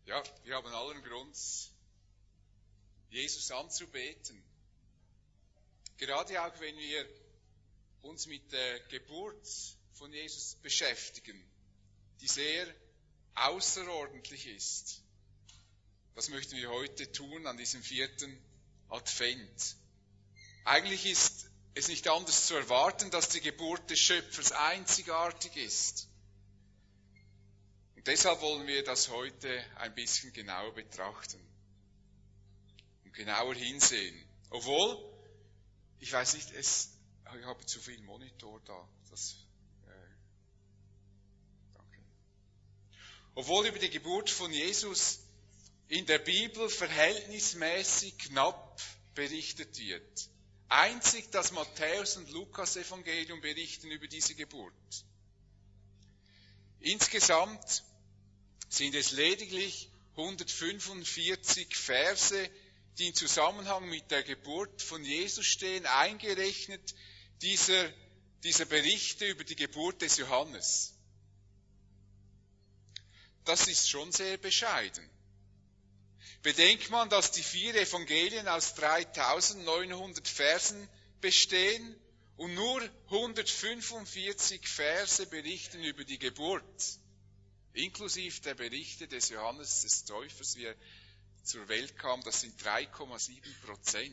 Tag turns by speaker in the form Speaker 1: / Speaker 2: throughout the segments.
Speaker 1: Ja, wir haben allen Grund, Jesus anzubeten. Gerade auch wenn wir uns mit der Geburt von Jesus beschäftigen, die sehr außerordentlich ist. Das möchten wir heute tun an diesem 4. Advent. Eigentlich ist es nicht anders zu erwarten, dass die Geburt des Schöpfers einzigartig ist. Und deshalb wollen wir das heute ein bisschen genauer betrachten und genauer hinsehen. Obwohl, ich weiß nicht, ich habe zu viel Monitor da. Danke. Obwohl über die Geburt von Jesus in der Bibel verhältnismäßig knapp berichtet wird. Einzig das Matthäus- und Lukas-Evangelium berichten über diese Geburt. Insgesamt sind es lediglich 145 Verse, die im Zusammenhang mit der Geburt von Jesus stehen, eingerechnet dieser Berichte über die Geburt des Johannes. Das ist schon sehr bescheiden. Bedenkt man, dass die 4 Evangelien aus 3900 Versen bestehen und nur 145 Verse berichten über die Geburt, inklusive der Berichte des Johannes des Täufers, wie er zur Welt kam, das sind 3,7%,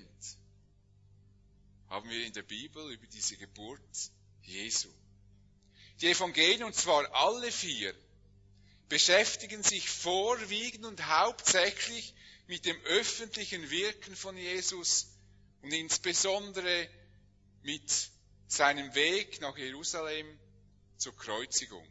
Speaker 1: haben wir in der Bibel über diese Geburt Jesu. Die Evangelien, und zwar alle 4, beschäftigen sich vorwiegend und hauptsächlich mit dem öffentlichen Wirken von Jesus und insbesondere mit seinem Weg nach Jerusalem zur Kreuzigung.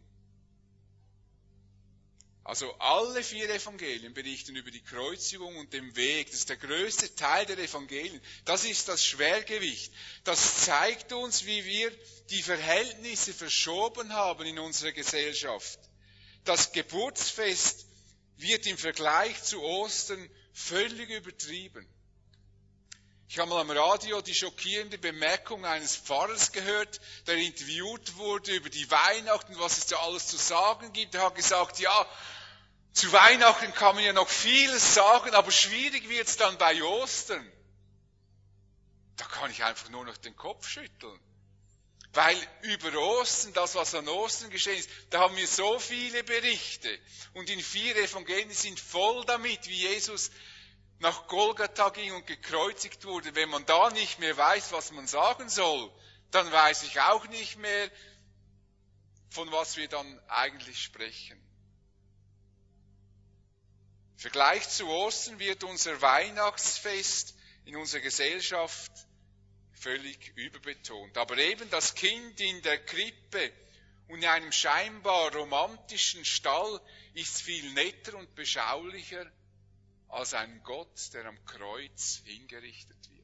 Speaker 1: Also alle 4 Evangelien berichten über die Kreuzigung und den Weg. Das ist der größte Teil der Evangelien. Das ist das Schwergewicht. Das zeigt uns, wie wir die Verhältnisse verschoben haben in unserer Gesellschaft. Das Geburtsfest wird im Vergleich zu Ostern völlig übertrieben. Ich habe mal am Radio die schockierende Bemerkung eines Pfarrers gehört, der interviewt wurde über die Weihnachten, was es da alles zu sagen gibt. Er hat gesagt, ja, zu Weihnachten kann man ja noch vieles sagen, aber schwierig wird es dann bei Ostern. Da kann ich einfach nur noch den Kopf schütteln. Weil über Ostern, das was an Ostern geschehen ist, da haben wir so viele Berichte. Und in 4 Evangelien sind voll damit, wie Jesus nach Golgatha ging und gekreuzigt wurde. Wenn man da nicht mehr weiß, was man sagen soll, dann weiß ich auch nicht mehr, von was wir dann eigentlich sprechen. Im Vergleich zu Ostern wird unser Weihnachtsfest in unserer Gesellschaft völlig überbetont. Aber eben das Kind in der Krippe und in einem scheinbar romantischen Stall ist viel netter und beschaulicher als ein Gott, der am Kreuz hingerichtet wird.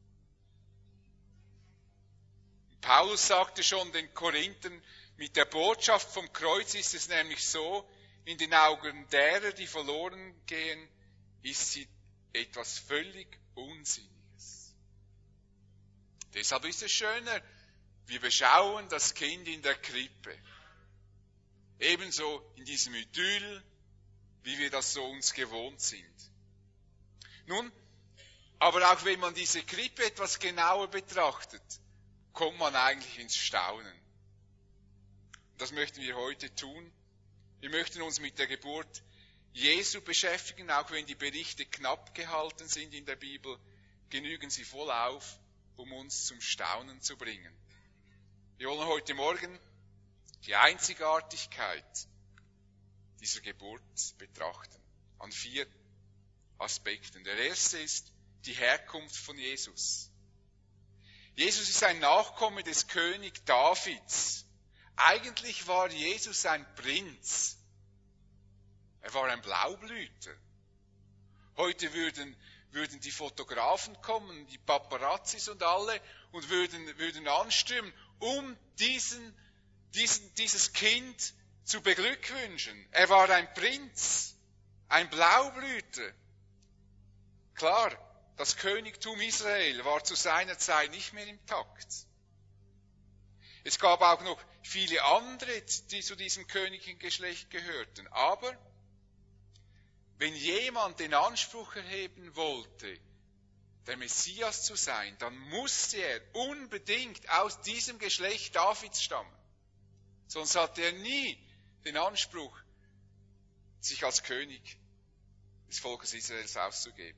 Speaker 1: Paulus sagte schon den Korinthern, mit der Botschaft vom Kreuz ist es nämlich so, in den Augen derer, die verloren gehen, ist sie etwas völlig Unsinniges. Deshalb ist es schöner, wir beschauen das Kind in der Krippe. Ebenso in diesem Idyll, wie wir das so uns gewohnt sind. Nun, aber auch wenn man diese Krippe etwas genauer betrachtet, kommt man eigentlich ins Staunen. Und das möchten wir heute tun. Wir möchten uns mit der Geburt Jesu beschäftigen, auch wenn die Berichte knapp gehalten sind in der Bibel, genügen sie voll auf, um uns zum Staunen zu bringen. Wir wollen heute Morgen die Einzigartigkeit dieser Geburt betrachten, an 4 Aspekten. Der erste ist die Herkunft von Jesus. Jesus ist ein Nachkomme des König Davids. Eigentlich war Jesus ein Prinz. Er war ein Blaublüter. Heute würden die Fotografen kommen, die Paparazzis und alle, und würden anstürmen, um dieses Kind zu beglückwünschen. Er war ein Prinz, ein Blaublüter. Klar, das Königtum Israel war zu seiner Zeit nicht mehr im Takt. Es gab auch noch viele andere, die zu diesem königlichen Geschlecht gehörten. Aber wenn jemand den Anspruch erheben wollte, der Messias zu sein, dann musste er unbedingt aus diesem Geschlecht Davids stammen. Sonst hatte er nie den Anspruch, sich als König des Volkes Israels auszugeben.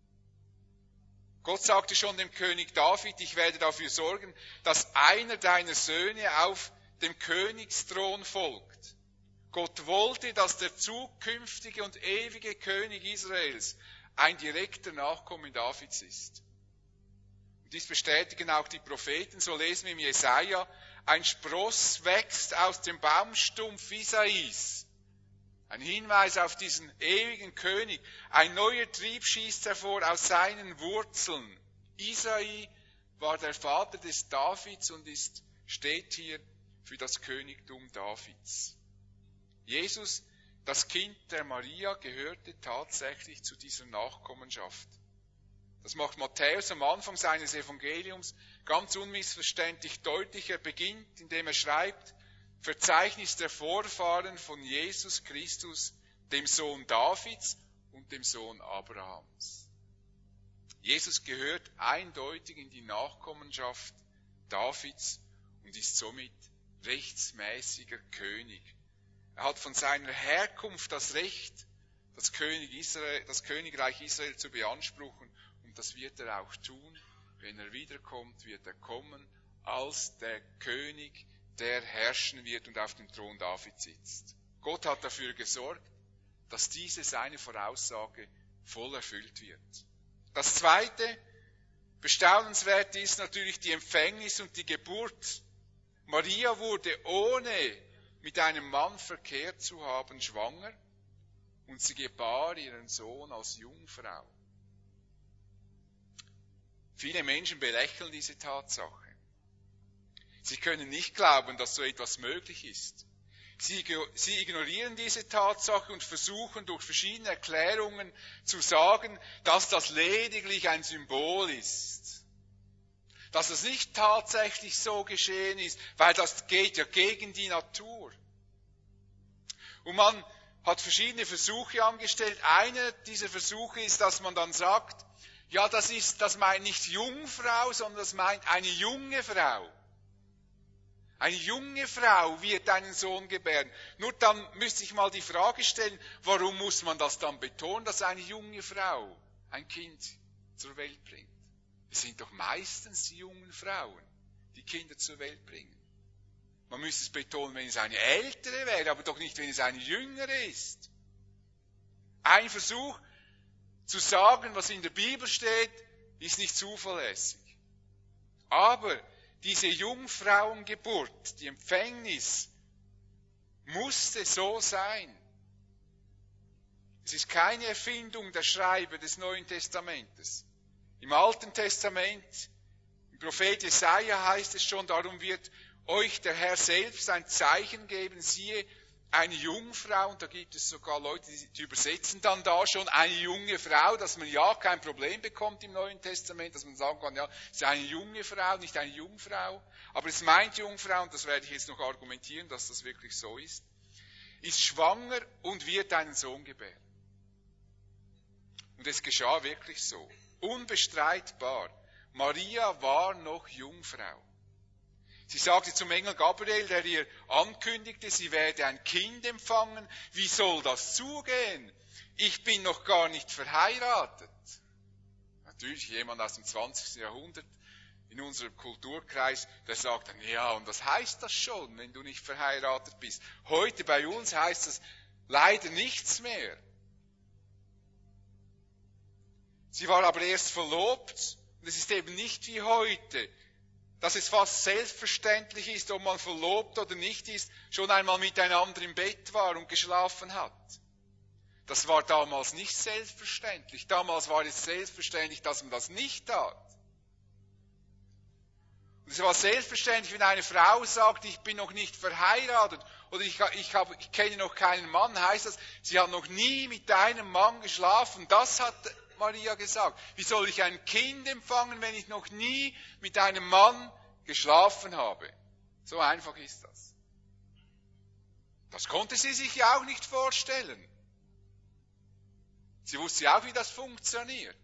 Speaker 1: Gott sagte schon dem König David, ich werde dafür sorgen, dass einer deiner Söhne auf dem Königsthron folgt. Gott wollte, dass der zukünftige und ewige König Israels ein direkter Nachkomme Davids ist. Und dies bestätigen auch die Propheten, so lesen wir im Jesaja, ein Spross wächst aus dem Baumstumpf Isais. Ein Hinweis auf diesen ewigen König. Ein neuer Trieb schießt hervor aus seinen Wurzeln. Isai war der Vater des Davids und steht hier für das Königtum Davids. Jesus, das Kind der Maria, gehörte tatsächlich zu dieser Nachkommenschaft. Das macht Matthäus am Anfang seines Evangeliums ganz unmissverständlich deutlich. Er beginnt, indem er schreibt, Verzeichnis der Vorfahren von Jesus Christus, dem Sohn Davids und dem Sohn Abrahams. Jesus gehört eindeutig in die Nachkommenschaft Davids und ist somit rechtsmäßiger König. Er hat von seiner Herkunft das Recht, das Königreich Israel zu beanspruchen, und das wird er auch tun. Wenn er wiederkommt, wird er kommen als der König, der herrschen wird und auf dem Thron Davids sitzt. Gott hat dafür gesorgt, dass diese seine Voraussage voll erfüllt wird. Das Zweite, bestaunenswert ist natürlich die Empfängnis und die Geburt. Maria wurde ohne mit einem Mann verkehrt zu haben schwanger und sie gebar ihren Sohn als Jungfrau. Viele Menschen belächeln diese Tatsache. Sie können nicht glauben, dass so etwas möglich ist. Sie ignorieren diese Tatsache und versuchen durch verschiedene Erklärungen zu sagen, dass das lediglich ein Symbol ist. Dass es nicht tatsächlich so geschehen ist, weil das geht ja gegen die Natur. Und man hat verschiedene Versuche angestellt. Einer dieser Versuche ist, dass man dann sagt, ja, das meint nicht Jungfrau, sondern das meint eine junge Frau. Eine junge Frau wird einen Sohn gebären. Nur dann müsste ich mal die Frage stellen, warum muss man das dann betonen, dass eine junge Frau ein Kind zur Welt bringt? Es sind doch meistens die jungen Frauen, die Kinder zur Welt bringen. Man müsste es betonen, wenn es eine ältere wäre, aber doch nicht, wenn es eine jüngere ist. Ein Versuch zu sagen, was in der Bibel steht, ist nicht zuverlässig. Aber diese Jungfrauengeburt, die Empfängnis, musste so sein. Es ist keine Erfindung der Schreiber des Neuen Testamentes. Im Alten Testament, im Prophet Jesaja heißt es schon, darum wird euch der Herr selbst ein Zeichen geben, siehe, eine Jungfrau, und da gibt es sogar Leute, die übersetzen dann da schon eine junge Frau, dass man ja kein Problem bekommt im Neuen Testament, dass man sagen kann, ja, es ist eine junge Frau, nicht eine Jungfrau, aber es meint Jungfrau, und das werde ich jetzt noch argumentieren, dass das wirklich so ist schwanger und wird einen Sohn gebären. Und es geschah wirklich so, unbestreitbar. Maria war noch Jungfrau. Sie sagte zum Engel Gabriel, der ihr ankündigte, sie werde ein Kind empfangen. Wie soll das zugehen? Ich bin noch gar nicht verheiratet. Natürlich jemand aus dem 20. Jahrhundert in unserem Kulturkreis, der sagt dann, ja, und was heißt das schon, wenn du nicht verheiratet bist? Heute bei uns heißt das leider nichts mehr. Sie war aber erst verlobt, und es ist eben nicht wie heute, dass es fast selbstverständlich ist, ob man verlobt oder nicht ist, schon einmal miteinander im Bett war und geschlafen hat. Das war damals nicht selbstverständlich. Damals war es selbstverständlich, dass man das nicht tat. Und es war selbstverständlich, wenn eine Frau sagt, ich bin noch nicht verheiratet oder ich kenne noch keinen Mann, heißt das, sie hat noch nie mit einem Mann geschlafen. Das hat Maria gesagt. Wie soll ich ein Kind empfangen, wenn ich noch nie mit einem Mann geschlafen habe? So einfach ist das. Das konnte sie sich ja auch nicht vorstellen. Sie wusste ja auch, wie das funktioniert.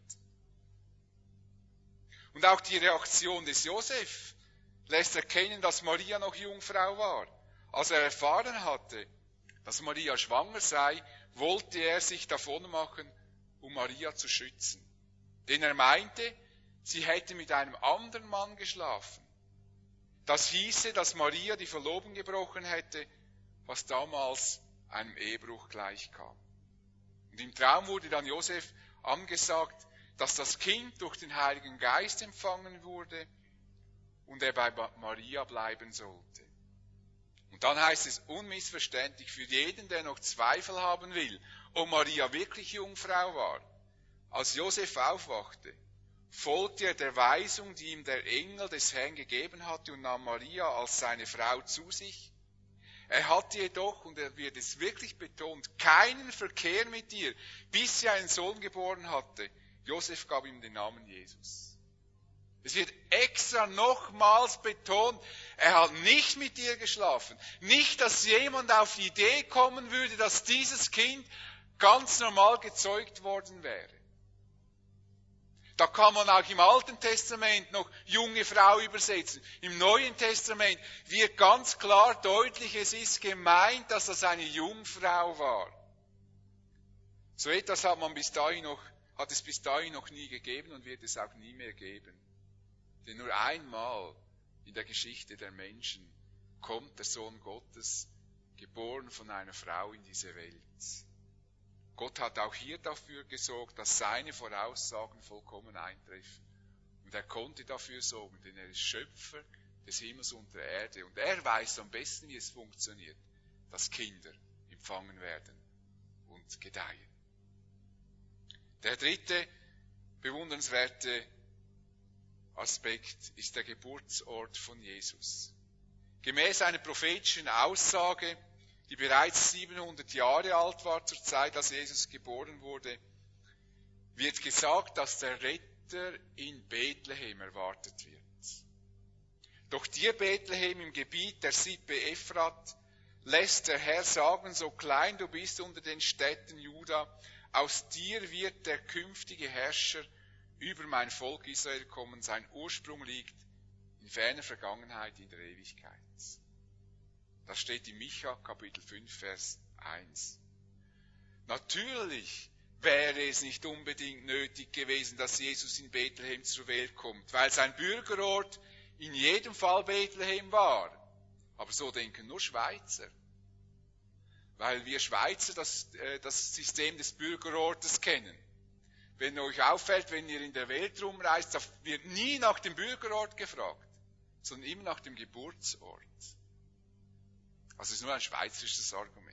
Speaker 1: Und auch die Reaktion des Josef lässt erkennen, dass Maria noch Jungfrau war. Als er erfahren hatte, dass Maria schwanger sei, wollte er sich davonmachen, um Maria zu schützen. Denn er meinte, sie hätte mit einem anderen Mann geschlafen. Das hieße, dass Maria die Verlobung gebrochen hätte, was damals einem Ehebruch gleichkam. Und im Traum wurde dann Josef angesagt, dass das Kind durch den Heiligen Geist empfangen wurde und er bei Maria bleiben sollte. Und dann heißt es unmissverständlich für jeden, der noch Zweifel haben will, ob Maria wirklich Jungfrau war. Als Josef aufwachte, folgte er der Weisung, die ihm der Engel des Herrn gegeben hatte, und nahm Maria als seine Frau zu sich. Er hatte jedoch, und er wird es wirklich betont, keinen Verkehr mit ihr, bis sie einen Sohn geboren hatte. Josef gab ihm den Namen Jesus. Es wird extra nochmals betont, er hat nicht mit ihr geschlafen. Nicht, dass jemand auf die Idee kommen würde, dass dieses Kind ganz normal gezeugt worden wäre. Da kann man auch im Alten Testament noch junge Frau übersetzen. Im Neuen Testament wird ganz klar deutlich, es ist gemeint, dass das eine Jungfrau war. So etwas hat es bis dahin noch nie gegeben und wird es auch nie mehr geben. Denn nur einmal in der Geschichte der Menschen kommt der Sohn Gottes, geboren von einer Frau, in diese Welt. Gott hat auch hier dafür gesorgt, dass seine Voraussagen vollkommen eintreffen. Und er konnte dafür sorgen, denn er ist Schöpfer des Himmels und der Erde. Und er weiß am besten, wie es funktioniert, dass Kinder empfangen werden und gedeihen. Der dritte bewundernswerte Aspekt ist der Geburtsort von Jesus. Gemäß einer prophetischen Aussage, die bereits 700 Jahre alt war zur Zeit, als Jesus geboren wurde, wird gesagt, dass der Retter in Bethlehem erwartet wird. Doch dir, Bethlehem, im Gebiet der Sippe Ephrat, lässt der Herr sagen, so klein du bist unter den Städten Juda, aus dir wird der künftige Herrscher über mein Volk Israel kommen. Sein Ursprung liegt in ferner Vergangenheit, in der Ewigkeit. Das steht in Micha, Kapitel 5, Vers 1. Natürlich wäre es nicht unbedingt nötig gewesen, dass Jesus in Bethlehem zur Welt kommt, weil sein Bürgerort in jedem Fall Bethlehem war. Aber so denken nur Schweizer. Weil wir Schweizer das System des Bürgerortes kennen. Wenn euch auffällt, wenn ihr in der Welt rumreist, da wird nie nach dem Bürgerort gefragt, sondern immer nach dem Geburtsort. Also es ist nur ein schweizerisches Argument.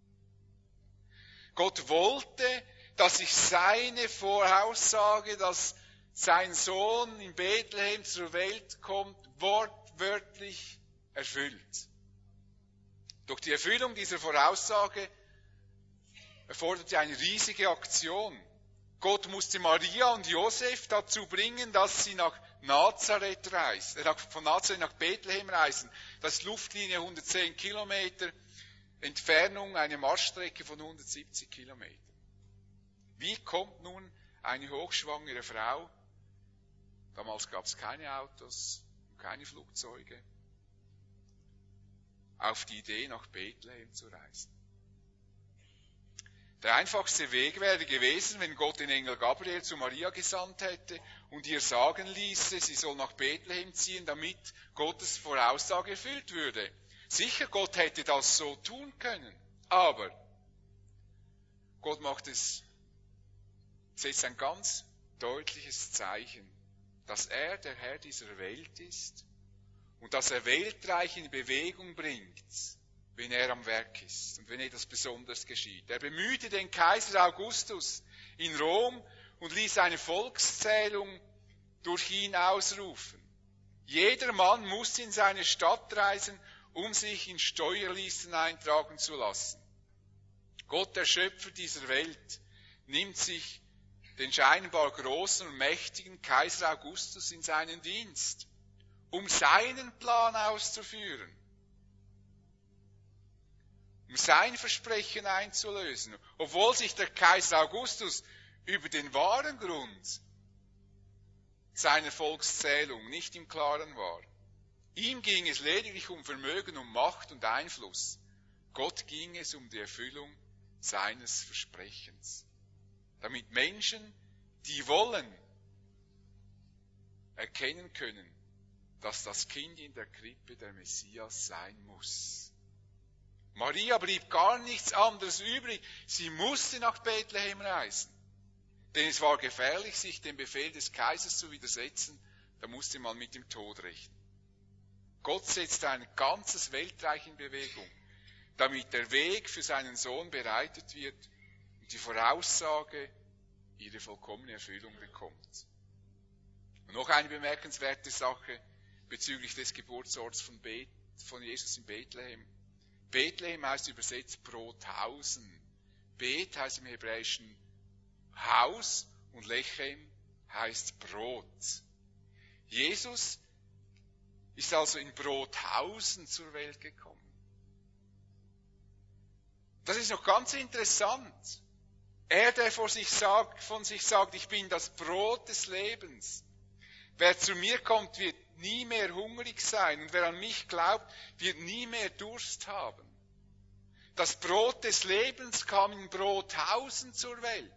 Speaker 1: Gott wollte, dass sich seine Voraussage, dass sein Sohn in Bethlehem zur Welt kommt, wortwörtlich erfüllt. Doch die Erfüllung dieser Voraussage erforderte eine riesige Aktion. Gott musste Maria und Josef dazu bringen, dass sie von Nazareth nach Bethlehem reisen. Das ist Luftlinie 110 Kilometer, Entfernung eine Marschstrecke von 170 Kilometern. Wie kommt nun eine hochschwangere Frau, damals gab es keine Autos und keine Flugzeuge, auf die Idee, nach Bethlehem zu reisen? Der einfachste Weg wäre gewesen, wenn Gott den Engel Gabriel zu Maria gesandt hätte und ihr sagen ließe, sie soll nach Bethlehem ziehen, damit Gottes Voraussage erfüllt würde. Sicher, Gott hätte das so tun können, aber Gott setzt ein ganz deutliches Zeichen, dass er der Herr dieser Welt ist und dass er Weltreich in Bewegung bringt, wenn er am Werk ist und wenn etwas Besonderes geschieht. Er bemühte den Kaiser Augustus in Rom und ließ eine Volkszählung durch ihn ausrufen. Jeder Mann musste in seine Stadt reisen, um sich in Steuerlisten eintragen zu lassen. Gott, der Schöpfer dieser Welt, nimmt sich den scheinbar großen und mächtigen Kaiser Augustus in seinen Dienst, um seinen Plan auszuführen. um sein Versprechen einzulösen, obwohl sich der Kaiser Augustus über den wahren Grund seiner Volkszählung nicht im Klaren war. Ihm ging es lediglich um Vermögen, um Macht und Einfluss. Gott ging es um die Erfüllung seines Versprechens. Damit Menschen, die wollen, erkennen können, dass das Kind in der Krippe der Messias sein muss. Maria blieb gar nichts anderes übrig. Sie musste nach Bethlehem reisen. Denn es war gefährlich, sich dem Befehl des Kaisers zu widersetzen. Da musste man mit dem Tod rechnen. Gott setzte ein ganzes Weltreich in Bewegung, damit der Weg für seinen Sohn bereitet wird und die Voraussage ihre vollkommene Erfüllung bekommt. Und noch eine bemerkenswerte Sache bezüglich des Geburtsorts von Jesus in Bethlehem. Bethlehem heißt übersetzt Brothausen. Bet heißt im Hebräischen Haus und Lechem heißt Brot. Jesus ist also in Brothausen zur Welt gekommen. Das ist noch ganz interessant. Er, der von sich sagt, ich bin das Brot des Lebens. Wer zu mir kommt, wird nie mehr hungrig sein. Und wer an mich glaubt, wird nie mehr Durst haben. Das Brot des Lebens kam in Brothausen zur Welt.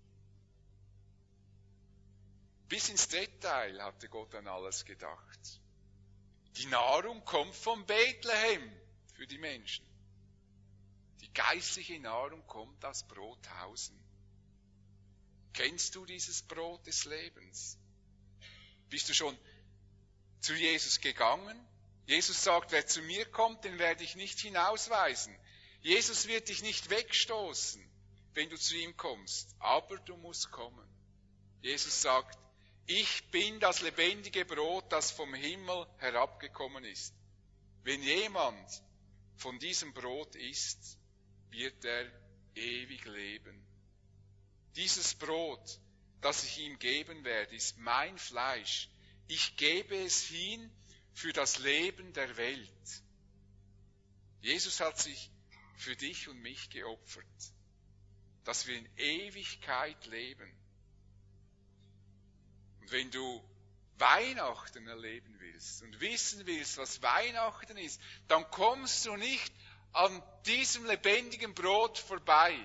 Speaker 1: Bis ins Detail hatte Gott an alles gedacht. Die Nahrung kommt von Bethlehem für die Menschen. Die geistliche Nahrung kommt aus Brothausen. Kennst du dieses Brot des Lebens? Bist du schon zu Jesus gegangen? Jesus sagt, wer zu mir kommt, den werde ich nicht hinausweisen. Jesus wird dich nicht wegstoßen, wenn du zu ihm kommst, aber du musst kommen. Jesus sagt, ich bin das lebendige Brot, das vom Himmel herabgekommen ist. Wenn jemand von diesem Brot isst, wird er ewig leben. Dieses Brot, das ich ihm geben werde, ist mein Fleisch. Ich gebe es hin für das Leben der Welt. Jesus hat sich für dich und mich geopfert, dass wir in Ewigkeit leben. Und wenn du Weihnachten erleben willst und wissen willst, was Weihnachten ist, dann kommst du nicht an diesem lebendigen Brot vorbei.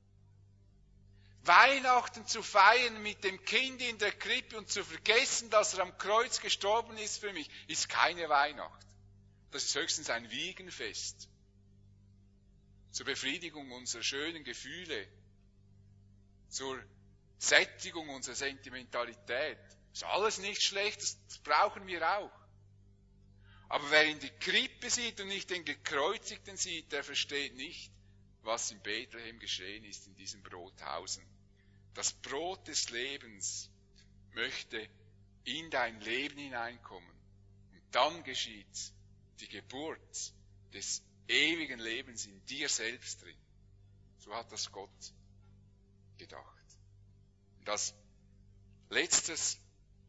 Speaker 1: Weihnachten zu feiern mit dem Kind in der Krippe und zu vergessen, dass er am Kreuz gestorben ist für mich, ist keine Weihnacht. Das ist höchstens ein Wiegenfest. Zur Befriedigung unserer schönen Gefühle, zur Sättigung unserer Sentimentalität. Ist alles nicht schlecht, das brauchen wir auch. Aber wer in die Krippe sieht und nicht den Gekreuzigten sieht, der versteht nicht, was in Bethlehem geschehen ist, in diesem Brothausen. Das Brot des Lebens möchte in dein Leben hineinkommen. Und dann geschieht die Geburt des ewigen Lebens in dir selbst drin. So hat das Gott gedacht. Und das Letztes,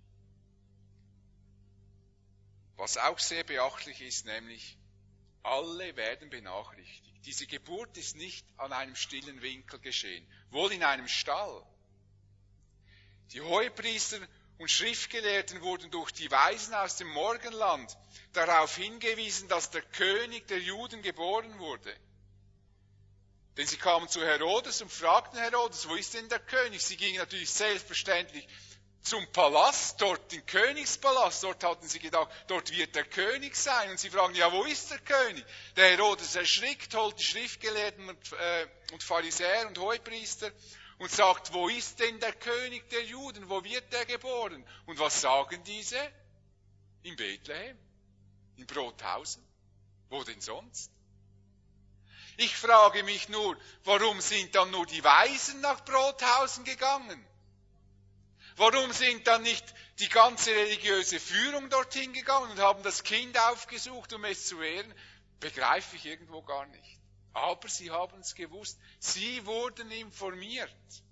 Speaker 1: was auch sehr beachtlich ist, nämlich alle werden benachrichtigt. Diese Geburt ist nicht an einem stillen Winkel geschehen, wohl in einem Stall. Die Hohepriester und Schriftgelehrten wurden durch die Weisen aus dem Morgenland darauf hingewiesen, dass der König der Juden geboren wurde. Denn sie kamen zu Herodes und fragten Herodes, wo ist denn der König? Sie gingen natürlich selbstverständlich zum Palast, dort den Königspalast, dort hatten sie gedacht, dort wird der König sein. Und sie fragen, ja, wo ist der König? Der Herodes erschrickt, holt die Schriftgelehrten und Pharisäer und Hohepriester und sagt, wo ist denn der König der Juden? Wo wird der geboren? Und was sagen diese? In Bethlehem, in Brothausen. Wo denn sonst? Ich frage mich nur, warum sind dann nur die Weisen nach Brothausen gegangen? Warum sind dann nicht die ganze religiöse Führung dorthin gegangen und haben das Kind aufgesucht, um es zu ehren? Begreife ich irgendwo gar nicht. Aber sie haben es gewusst. Sie wurden informiert.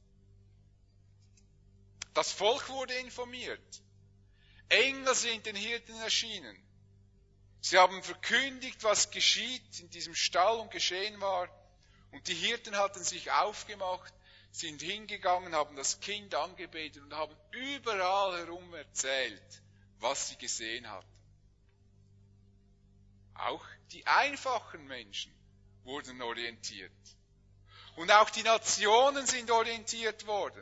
Speaker 1: Das Volk wurde informiert. Engel sind den Hirten erschienen. Sie haben verkündigt, was geschieht in diesem Stall und geschehen war. Und die Hirten hatten sich aufgemacht, sind hingegangen, haben das Kind angebetet und haben überall herum erzählt, was sie gesehen hatten. Auch die einfachen Menschen wurden orientiert. Und auch die Nationen sind orientiert worden.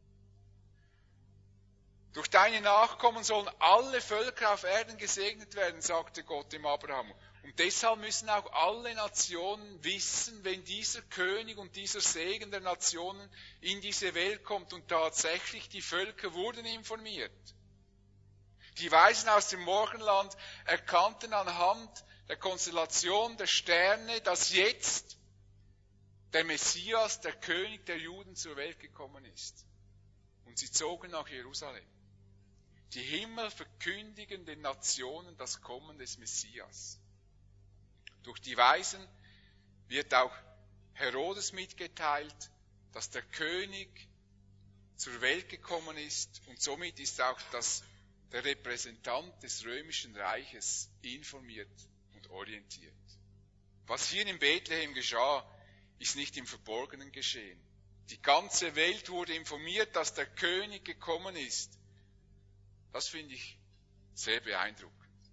Speaker 1: Durch deine Nachkommen sollen alle Völker auf Erden gesegnet werden, sagte Gott dem Abraham. Und deshalb müssen auch alle Nationen wissen, wenn dieser König und dieser Segen der Nationen in diese Welt kommt. Und tatsächlich, die Völker wurden informiert. Die Weisen aus dem Morgenland erkannten anhand der Konstellation der Sterne, dass jetzt der Messias, der König der Juden, zur Welt gekommen ist. Und sie zogen nach Jerusalem. Die Himmel verkündigen den Nationen das Kommen des Messias. Durch die Weisen wird auch Herodes mitgeteilt, dass der König zur Welt gekommen ist und somit ist auch der Repräsentant des römischen Reiches informiert und orientiert. Was hier in Bethlehem geschah, ist nicht im Verborgenen geschehen. Die ganze Welt wurde informiert, dass der König gekommen ist. Das finde ich sehr beeindruckend.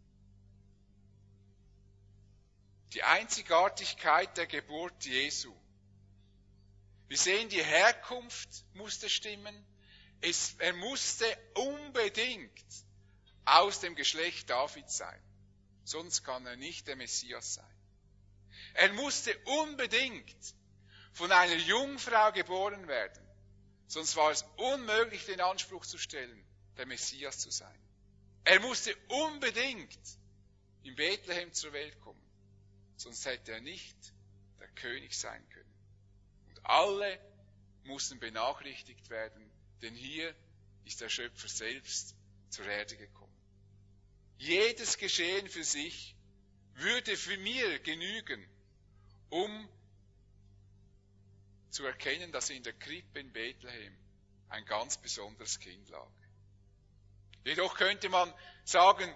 Speaker 1: Die Einzigartigkeit der Geburt Jesu. Wir sehen, die Herkunft musste stimmen. Er musste unbedingt aus dem Geschlecht Davids sein. Sonst kann er nicht der Messias sein. Er musste unbedingt von einer Jungfrau geboren werden. Sonst war es unmöglich, den Anspruch zu stellen, der Messias zu sein. Er musste unbedingt in Bethlehem zur Welt kommen. Sonst hätte er nicht der König sein können. Und alle mussten benachrichtigt werden, denn hier ist der Schöpfer selbst zur Erde gekommen. Jedes Geschehen für sich würde für mir genügen, um zu erkennen, dass in der Krippe in Bethlehem ein ganz besonderes Kind lag. Jedoch könnte man sagen,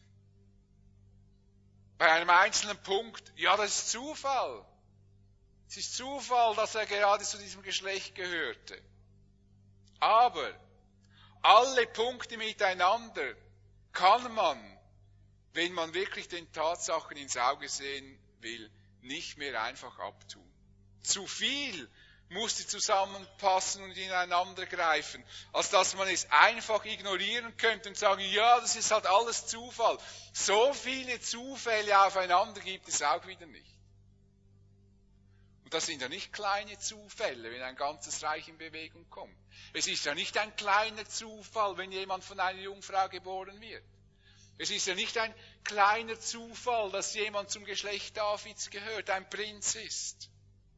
Speaker 1: bei einem einzelnen Punkt, ja, das ist Zufall. Es ist Zufall, dass er gerade zu diesem Geschlecht gehörte. Aber alle Punkte miteinander kann man, wenn man wirklich den Tatsachen ins Auge sehen will, nicht mehr einfach abtun. Zu viel musste zusammenpassen und ineinander greifen, als dass man es einfach ignorieren könnte und sagen, ja, das ist halt alles Zufall. So viele Zufälle aufeinander gibt es auch wieder nicht. Und das sind ja nicht kleine Zufälle, wenn ein ganzes Reich in Bewegung kommt. Es ist ja nicht ein kleiner Zufall, wenn jemand von einer Jungfrau geboren wird. Es ist ja nicht ein kleiner Zufall, dass jemand zum Geschlecht Davids gehört, ein Prinz ist.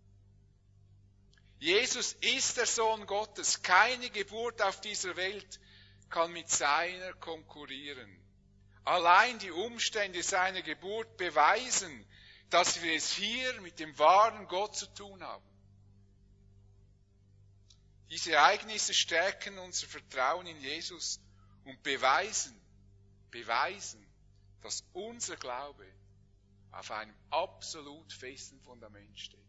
Speaker 1: Jesus ist der Sohn Gottes. Keine Geburt auf dieser Welt kann mit seiner konkurrieren. Allein die Umstände seiner Geburt beweisen, dass wir es hier mit dem wahren Gott zu tun haben. Diese Ereignisse stärken unser Vertrauen in Jesus und beweisen, dass unser Glaube auf einem absolut festen Fundament steht.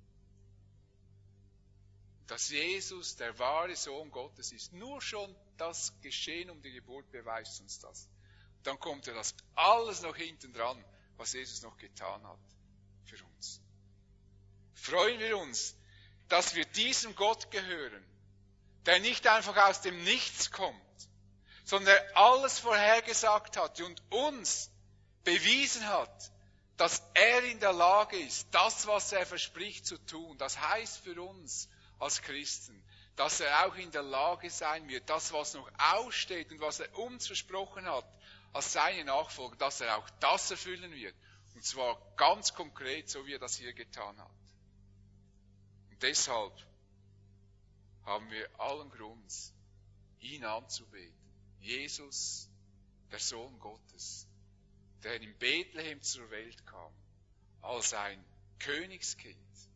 Speaker 1: Dass Jesus der wahre Sohn Gottes ist. Nur schon das Geschehen um die Geburt beweist uns das. Dann kommt ja das alles noch hinten dran, was Jesus noch getan hat für uns. Freuen wir uns, dass wir diesem Gott gehören, der nicht einfach aus dem Nichts kommt, sondern der alles vorhergesagt hat und uns bewiesen hat, dass er in der Lage ist, das, was er verspricht, zu tun. Das heißt für uns als Christen, dass er auch in der Lage sein wird, das, was noch aussteht und was er uns versprochen hat, als seine Nachfolger, dass er auch das erfüllen wird. Und zwar ganz konkret, so wie er das hier getan hat. Und deshalb haben wir allen Grund, ihn anzubeten. Jesus, der Sohn Gottes, der in Bethlehem zur Welt kam, als ein Königskind,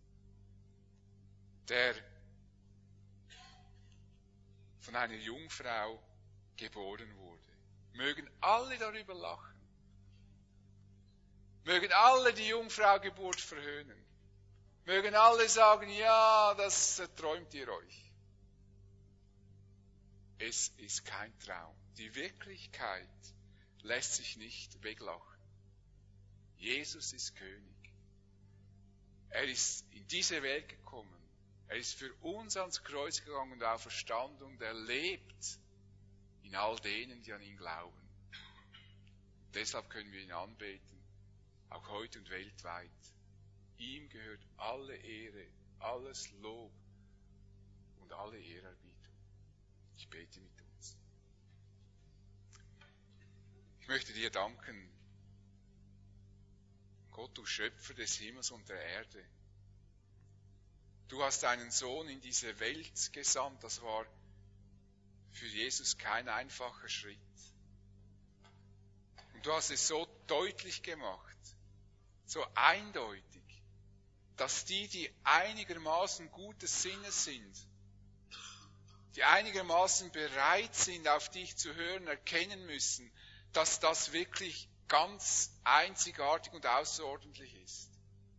Speaker 1: der von einer Jungfrau geboren wurde. Mögen alle darüber lachen. Mögen alle die Jungfraugeburt verhöhnen. Mögen alle sagen, ja, das träumt ihr euch. Es ist kein Traum. Die Wirklichkeit lässt sich nicht weglachen. Jesus ist König. Er ist in diese Welt gekommen. Er ist für uns ans Kreuz gegangen und auferstanden und er lebt in all denen, die an ihn glauben. Deshalb können wir ihn anbeten, auch heute und weltweit. Ihm gehört alle Ehre, alles Lob und alle Ehrerbietung. Ich bete mit uns. Ich möchte dir danken, Gott, du Schöpfer des Himmels und der Erde. Du hast deinen Sohn in diese Welt gesandt. Das war für Jesus kein einfacher Schritt. Und du hast es so deutlich gemacht, so eindeutig, dass die einigermaßen gutes Sinnes sind, die einigermaßen bereit sind, auf dich zu hören, erkennen müssen, dass das wirklich ganz einzigartig und außerordentlich ist.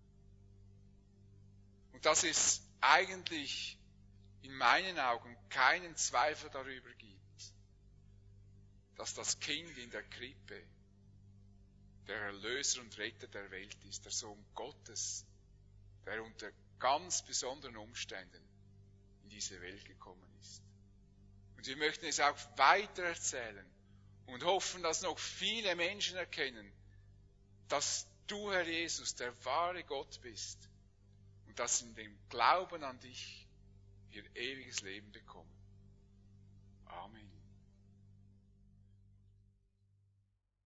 Speaker 1: Und dass es eigentlich in meinen Augen keinen Zweifel darüber gibt, dass das Kind in der Krippe der Erlöser und Retter der Welt ist, der Sohn Gottes, der unter ganz besonderen Umständen in diese Welt gekommen ist. Und wir möchten es auch weitererzählen und hoffen, dass noch viele Menschen erkennen, dass du, Herr Jesus, der wahre Gott bist und dass in dem Glauben an dich wir ewiges Leben bekommen. Amen.